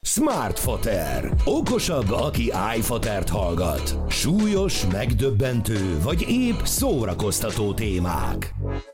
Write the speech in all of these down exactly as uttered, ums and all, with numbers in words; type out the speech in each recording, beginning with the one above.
Smartfoter. Okosabb, aki iFotert hallgat. Súlyos, megdöbbentő, vagy épp szórakoztató témák.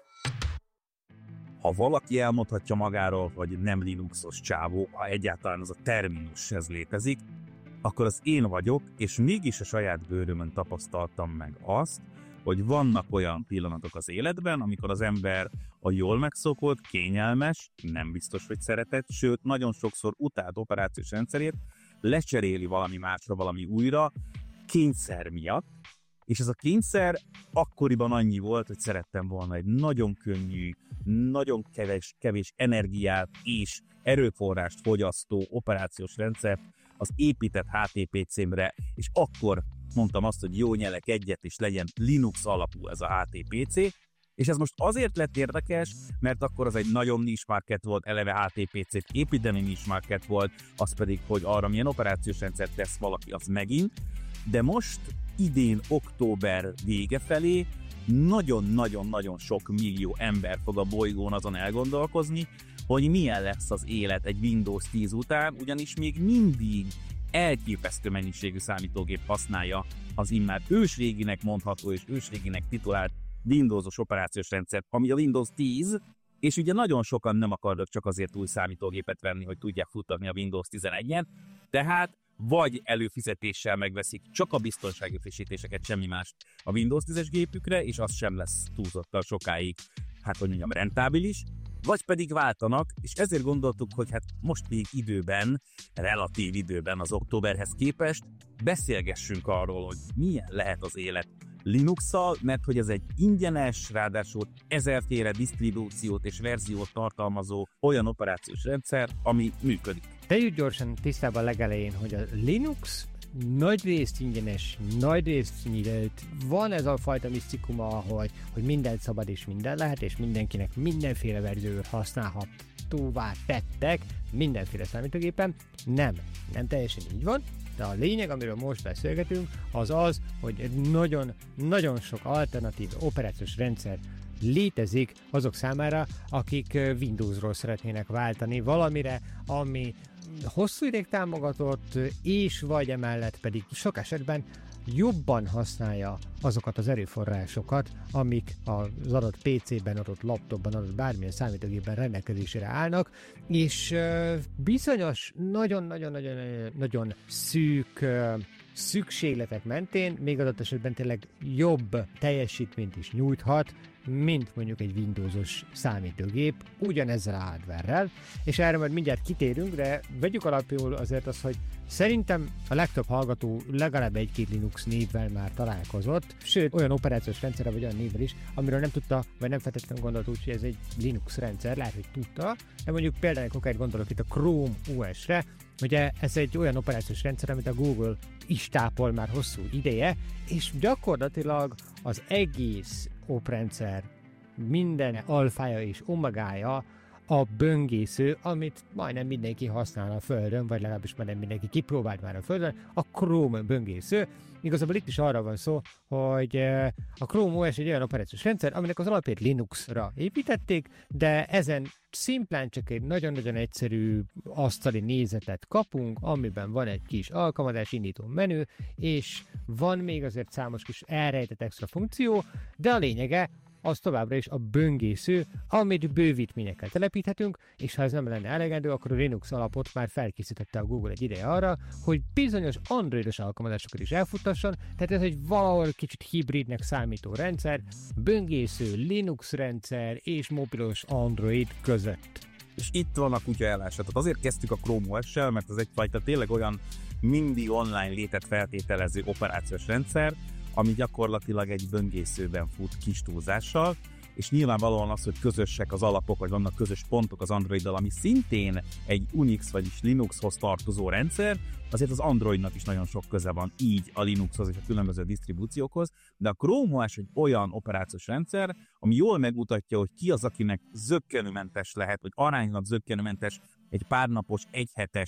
Ha valaki elmondhatja magáról, hogy nem Linuxos csávó, ha egyáltalán az a terminus ez létezik, akkor az én vagyok, és mégis a saját bőrömön tapasztaltam meg azt, hogy vannak olyan pillanatok az életben, amikor az ember a jól megszokott, kényelmes, nem biztos, hogy szeretett, sőt, nagyon sokszor utált operációs rendszerét lecseréli valami másra, valami újra, kényszer miatt, és ez a kényszer akkoriban annyi volt, hogy szerettem volna egy nagyon könnyű, nagyon kevés, kevés energiát és erőforrást fogyasztó operációs rendszert az épített há té pé cémre, és akkor mondtam azt, hogy jó, nyelek egyet, és legyen Linux alapú ez a há té pé cé, és ez most azért lett érdekes, mert akkor az egy nagyon niche market volt, eleve há té pé cét építeni niche market volt, az pedig, hogy arra milyen operációs rendszert tesz valaki, az megint, de most idén október vége felé nagyon-nagyon-nagyon sok millió ember fog a bolygón azon elgondolkozni, hogy milyen lesz az élet egy Windows tíz után, ugyanis még mindig elképesztő mennyiségű számítógép használja az immár ősréginek mondható és ősréginek titulált Windowsos operációs rendszert, ami a Windows tíz, és ugye nagyon sokan nem akarnak csak azért új számítógépet venni, hogy tudják futtatni a Windows tizenegyet, tehát vagy előfizetéssel megveszik csak a biztonsági frissítéseket, semmi mást a Windows tízes gépükre, és az sem lesz túlzottan sokáig, hát hogy mondjam, rentábilis, vagy pedig váltanak, és ezért gondoltuk, hogy hát most még időben, relatív időben az októberhez képest beszélgessünk arról, hogy milyen lehet az élet Linuxszal, mert hogy ez egy ingyenes, ráadásul ezerféle disztribúciót és verziót tartalmazó olyan operációs rendszer, ami működik. Tegyük gyorsan tisztában legelején, hogy a Linux nagy részt ingyenes, nagy részt nyílt. Van ez a fajta misztikuma, hogy, hogy minden szabad és minden lehet, és mindenkinek mindenféle verziót használhatóvá tettek mindenféle számítógépen. Nem, nem teljesen így van. De a lényeg, amiről most beszélgetünk, az az, hogy nagyon, nagyon sok alternatív operációs rendszer létezik azok számára, akik Windowsról szeretnének váltani valamire, ami hosszú ideig támogatott, és vagy emellett pedig sok esetben jobban használja azokat az erőforrásokat, amik az adott pé cében, adott laptopban, adott bármilyen számítógépben rendelkezésére állnak, és bizonyos nagyon-nagyon-nagyon szűk szükségletek mentén még adott esetben tényleg jobb teljesítményt is nyújthat, mint mondjuk egy Windowsos számítógép, ugyanezzel a hardware-rel, és erre majd mindjárt kitérünk, de vegyük alapul azért az, hogy szerintem a legtöbb hallgató legalább egy-két Linux névvel már találkozott, sőt olyan operációs rendszerre vagy olyan névvel is, amiről nem tudta, vagy nem feltétlenül gondolt úgy, hogy ez egy Linux rendszer, lehet, hogy tudta, de mondjuk például konkrét gondolok itt a Chrome o es-re, ugye ez egy olyan operációs rendszer, amit a Google is tápol már hosszú ideje, és gyakorlatilag az egész oprendszer minden alfája és omegája a böngésző, amit majdnem mindenki használ a Földön, vagy legalábbis majdnem mindenki kipróbált már a Földön, a Chrome böngésző. Igazából itt is arra van szó, hogy a Chrome o es egy olyan operációs rendszer, aminek az alapját Linuxra építették, de ezen szimplán csak egy nagyon-nagyon egyszerű asztali nézetet kapunk, amiben van egy kis alkalmazás indító menü, és van még azért számos kis elrejtett extra funkció, de a lényege az továbbra is a böngésző, amit bővítményekkel telepíthetünk, és ha ez nem lenne elegendő, akkor a Linux alapot már felkészítette a Google egy ideje arra, hogy bizonyos androidos alkalmazásokat is elfuttasson, tehát ez egy valahol kicsit hibridnek számító rendszer, böngésző, Linux rendszer és mobilos Android között. És itt van a kutya ellása. Tehát azért kezdtük a Chrome o es-sel, mert ez egyfajta tényleg olyan mindig online létet feltételező operációs rendszer, ami gyakorlatilag egy böngészőben fut kis túlzással, és nyilvánvalóan az, hogy közösek az alapok, vagy vannak közös pontok az Androiddal, ami szintén egy Unix, vagyis Linuxhoz tartozó rendszer, azért az Androidnak is nagyon sok köze van így a Linuxhoz és a különböző disztribúciókhoz, de a Chrome o es egy olyan operációs rendszer, ami jól megmutatja, hogy ki az, akinek zökkenőmentes lehet, vagy aránylag zökkenőmentes egy párnapos, egyhetes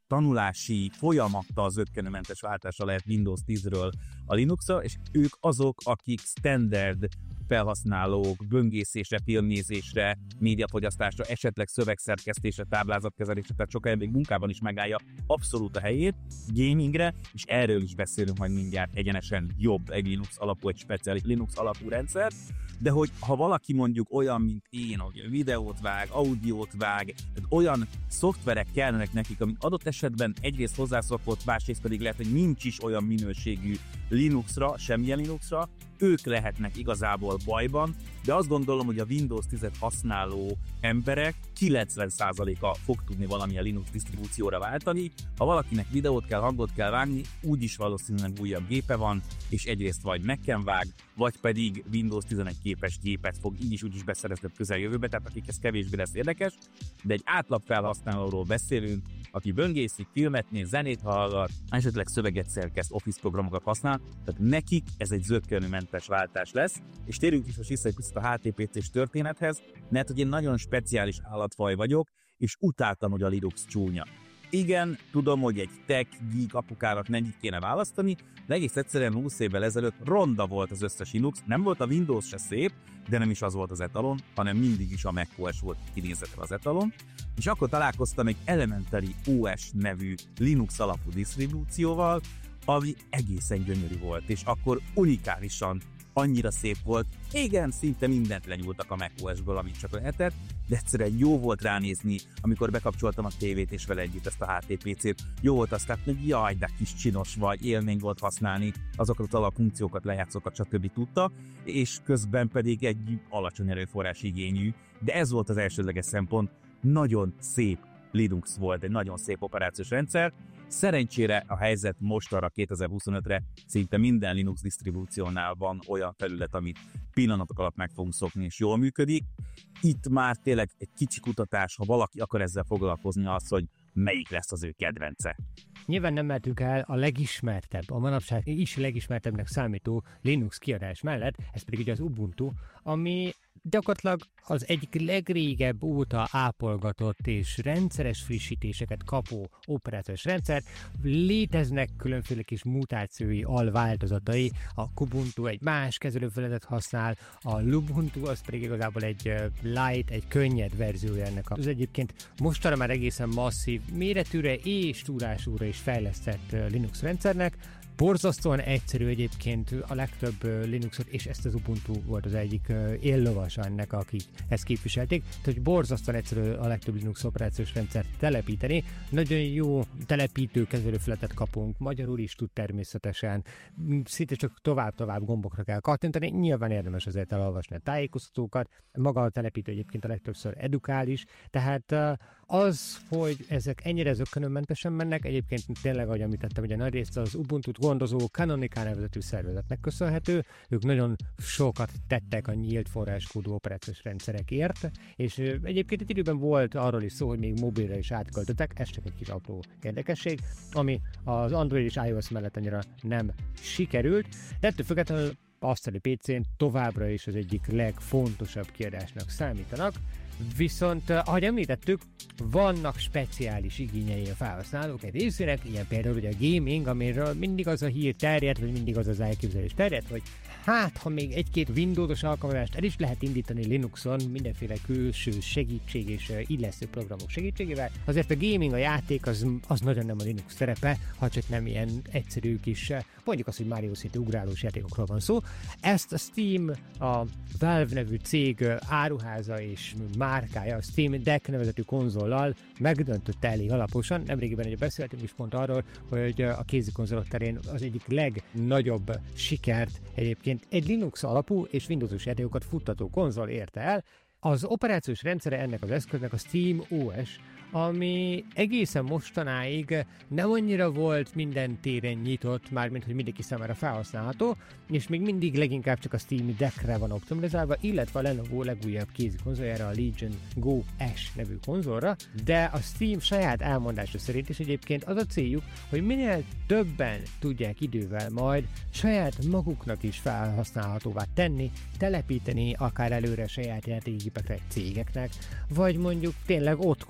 tanulási folyamattal zökkenőmentes váltása lehet Windows tízről a Linuxra, és ők azok, akik standard felhasználók böngészésre, filmnézésre, médiafogyasztásra, esetleg szövegszerkesztésre, táblázatkezelésre, tehát sokkal még munkában is megállja abszolút a helyét gamingre, és erről is beszélünk majd mindjárt egyenesen jobb egy Linux alapú, egy speciális Linux alapú rendszer, de hogy ha valaki mondjuk olyan, mint én, hogy videót vág, audiót vág, tehát olyan szoftverek kellenek nekik, ami adott esetben egyrészt hozzászokott, másrészt pedig lehet, hogy nincs is olyan minőségű Linuxra, semmilyen Linuxra, ők lehetnek igazából bajban, de azt gondolom, hogy a Windows tízet használó emberek kilencven százaléka fog tudni valamilyen Linux disztribúcióra váltani. Ha valakinek videót kell, hangot kell vágni, úgyis valószínűleg újabb gépe van, és egyrészt vagy Mac-en vág, vagy pedig Windows tizenegy képes gépet fog így is úgy is beszerezni a közeljövőbe, tehát akik ez kevésbé lesz érdekes, de egy átlag felhasználóról beszélünk, aki böngészik, filmet néz, zenét hallgat, esetleg szöveget szerkeszt, Office programokat használ, tehát nekik ez egy zökkenőmentes váltás lesz, és térjünk is most vissza egy picit a há té pé cés történethez, mert hogy én nagyon speciális állatfaj vagyok, és utáltam, hogy a Linux csúnya. Igen, tudom, hogy egy tech geek apukának mennyit kéne választani, de egész egyszerűen húsz évvel ezelőtt ronda volt az összes Linux, nem volt a Windows se szép, de nem is az volt az etalon, hanem mindig is a macOS volt kinézetre az etalon, és akkor találkoztam egy Elementary o es nevű Linux alapú disztribúcióval, ami egészen gyönyörű volt, és akkor unikálisan annyira szép volt, igen, szinte mindent lenyúltak a macOS-ből, amit csak lehetett, de egyszerűen jó volt ránézni, amikor bekapcsoltam a tévét és vele együtt ezt a há té pé cét. Jó volt azt látni, hogy jaj, de kis csinos vagy, élmény volt használni, azokat az alapfunkciókat, lejátszókat, stb. Tudta, és közben pedig egy alacsony erőforrás igényű, de ez volt az elsődleges szempont, nagyon szép Linux volt, egy nagyon szép operációs rendszer. Szerencsére a helyzet most arra kétezer-huszonötre szinte minden Linux disztribúciónál van olyan felület, amit pillanatok alatt meg fogunk szokni, és jól működik. Itt már tényleg egy kicsi kutatás, ha valaki akar ezzel foglalkozni, az, hogy melyik lesz az ő kedvence. Nyilván nem mehetünk el a legismertebb, a manapság is legismertebbnek számító Linux kiadás mellett, ez pedig ugye az Ubuntu, ami gyakorlatilag az egyik legrégebb óta ápolgatott és rendszeres frissítéseket kapó operációs rendszer. Léteznek különféle kis mutációi, alváltozatai. A Kubuntu egy más kezelőfelületet használ, a Lubuntu az pedig igazából egy light, egy könnyed verziója ennek az egyébként mostanra már egészen masszív méretűre és túlásúra is fejlesztett Linux rendszernek. Borzasztóan egyszerű egyébként a legtöbb Linuxot, és ezt az Ubuntu volt az egyik éllovasa ennek, akik ezt képviselték. Tehát, hogy borzasztóan egyszerű a legtöbb Linux operációs rendszert telepíteni. Nagyon jó telepítő kezelőfelületet kapunk, magyarul is tud természetesen. Szinte csak tovább-tovább gombokra kell kattintani. Nyilván érdemes azért elolvasni a tájékoztatókat. Maga a telepítő egyébként a legtöbbször edukális, tehát az, hogy ezek ennyire zökkenőmentesen mennek, egyébként tényleg, ahogy említettem, ugye nagy részt az Ubuntu-t gondozó Canonical nevezetű szervezetnek köszönhető, ők nagyon sokat tettek a nyílt forráskódú operációs rendszerekért, és egyébként egy időben volt arról is szó, hogy még mobilra is átköltöttek, ez csak egy kis apró érdekesség, ami az Android és iOS mellett annyira nem sikerült, de ettől függetlenül asztali pé cén továbbra is az egyik legfontosabb kiadásnak számítanak. Viszont, ahogy említettük, vannak speciális igényei a felhasználók egy részének, ilyen például ugye a gaming, amiről mindig az a hír terjed, vagy mindig az az elképzelés terjed, hogy hát, ha még egy-két Windows-os alkalmazást el is lehet indítani Linuxon mindenféle külső segítség és illesztő programok segítségével, azért a gaming, a játék az, az nagyon nem a Linux szerepe, ha csak nem ilyen egyszerű kis, mondjuk azt, hogy Mario City ugrálós játékokról van szó. Ezt a Steam, a Valve nevű cég áruháza és márkája, a Steam Deck nevezetű konzollal megdöntötte elég alaposan. Nemrégiben ugye beszéltünk is pont arról, hogy a kézi konzolok terén az egyik legnagyobb sikert egyébként egy Linux alapú és Windowsos játékokat futtató konzol érte el. Az operációs rendszere ennek az eszköznek a Steam o es, ami egészen mostanáig nem annyira volt minden téren nyitott, mármint hogy mindenki számára felhasználható, és még mindig leginkább csak a Steam Deckre van optimalizálva, illetve a Lenovo legújabb kézi konzoljára, a Legion Go S nevű konzolra, de a Steam saját elmondása szerint is egyébként az a céljuk, hogy minél többen tudják idővel majd saját maguknak is felhasználhatóvá tenni, telepíteni akár előre saját játékgépekre cégeknek, vagy mondjuk tényleg otthon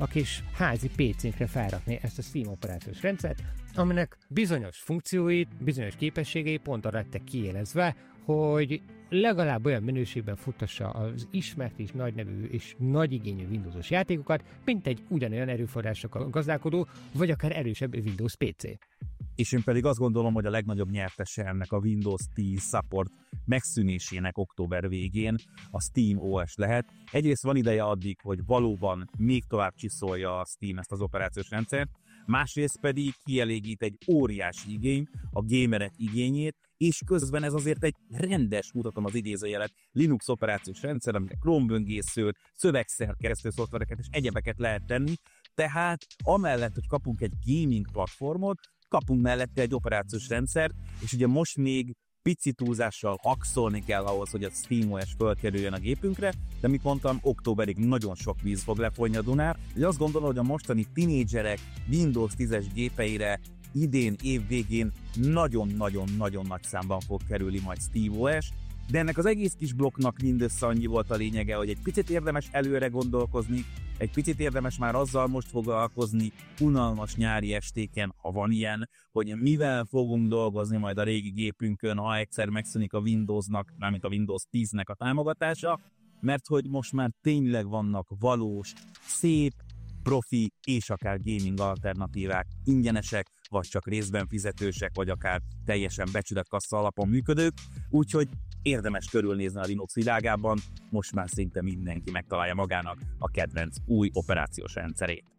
a kis házi pé cénkre felrakni ezt a Steam operációs rendszert, aminek bizonyos funkcióit, bizonyos képességei pont arra lettek kiélezve, hogy legalább olyan minőségben futtassa az ismert és nagy nevű és nagy igényű Windowsos játékokat, mint egy ugyanolyan erőforrásokkal gazdálkodó, vagy akár erősebb Windows pé cé. És én pedig azt gondolom, hogy a legnagyobb nyertese ennek a Windows tíz support megszűnésének október végén a Steam o es lehet. Egyrészt van ideje addig, hogy valóban még tovább csiszolja a Steam ezt az operációs rendszert, másrészt pedig kielégít egy óriási igény, a gamerek igényét, és közben ez azért egy rendes, mutatom az idézőjelet, Linux operációs rendszer, aminek Chrome böngészőt, szövegszerkesztő szoftvereket és egyebeket lehet tenni, tehát amellett, hogy kapunk egy gaming platformot, kapunk mellette egy operációs rendszert, és ugye most még pici túlzással hakszolni kell ahhoz, hogy a Steam o es fölkerüljön a gépünkre, de mint mondtam, októberig nagyon sok víz fog lefolyni a Dunán, és azt gondolom, hogy a mostani tinédzserek Windows tízes gépeire idén, év végén nagyon-nagyon-nagyon nagy számban fog kerülni majd Steam o es, de ennek az egész kis blokknak mindössze annyi volt a lényege, hogy egy picit érdemes előre gondolkozni, egy picit érdemes már azzal most foglalkozni unalmas nyári estéken, ha van ilyen, hogy mivel fogunk dolgozni majd a régi gépünkön, ha egyszer megszűnik a Windowsnak, mármint a Windows tíznek a támogatása, mert hogy most már tényleg vannak valós, szép, profi és akár gaming alternatívák, ingyenesek, vagy csak részben fizetősek, vagy akár teljesen becsületkassa alapon működők, úgyhogy érdemes körülnézni a Linux világában, most már szinte mindenki megtalálja magának a kedvenc új operációs rendszerét.